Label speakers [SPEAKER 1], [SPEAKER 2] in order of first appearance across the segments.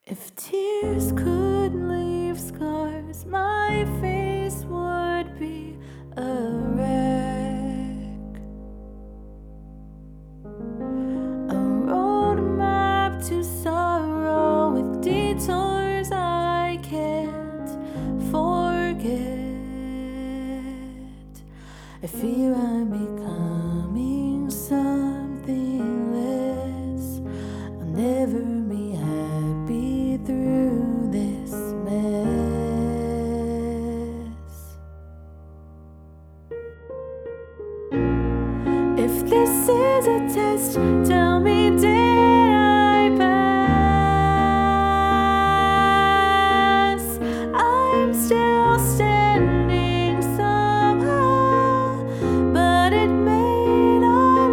[SPEAKER 1] If tears could leave scars, my face would be a wreck. A roadmap to sorrow with detours I can't forget. I fear I'm becoming something less. I'll never be happy through this mess. If this is a test, tell me, did I pass? I'm still standing somehow, but it may not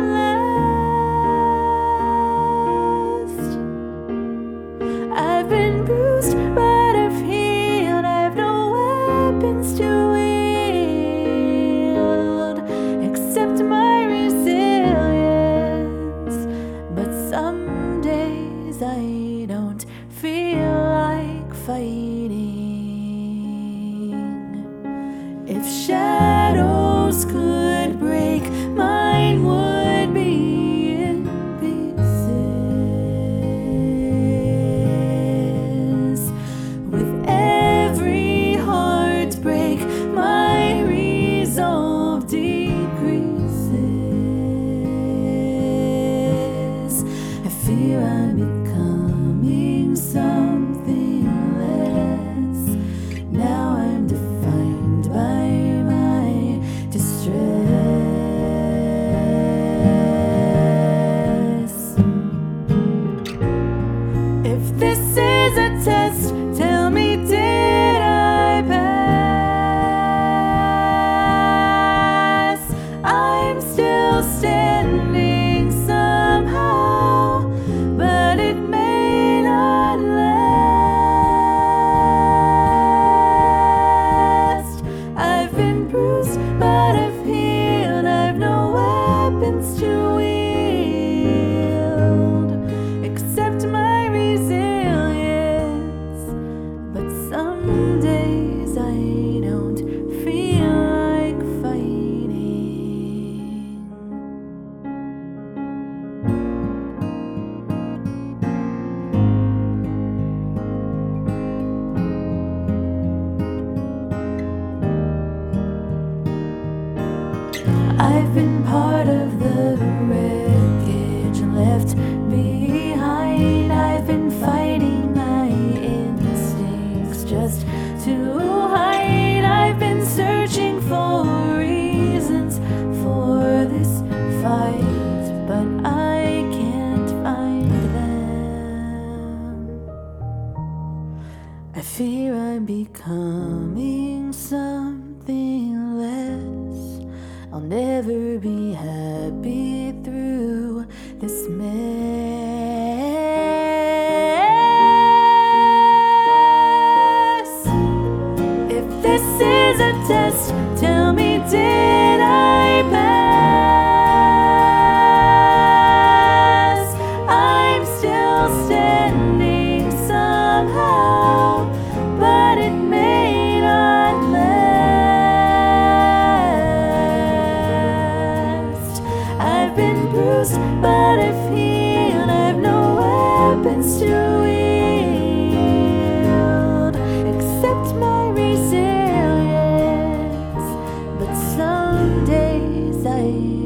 [SPEAKER 1] last. I've been bruised, but I've healed. I've no weapons to wield except my resilience. But some days I don't feel like fighting. If shadows could break, mine would be in pieces. With every heartbreak, my resolve decreases. I fear I'm becoming something less. Now I'm defined by my distress. If this is a test, tell me, did I pass? I'm still standing somehow, but it may not last. I've been bruised, but I've healed. I've no weapons to wield except my resilience. But some days I don't feel like fighting. I've been part of the wreckage left behind. I've been fighting my instincts just to hide. I've been searching for reasons for this fight, but I can't find them. I fear I'm becoming something less. I'll never be happy through this mess. If this is a test, tell me, did I pass? I'm still standing somehow, but it may not last. I've been bruised, but I've healed. I've no weapons to wield except my resilience. But some days I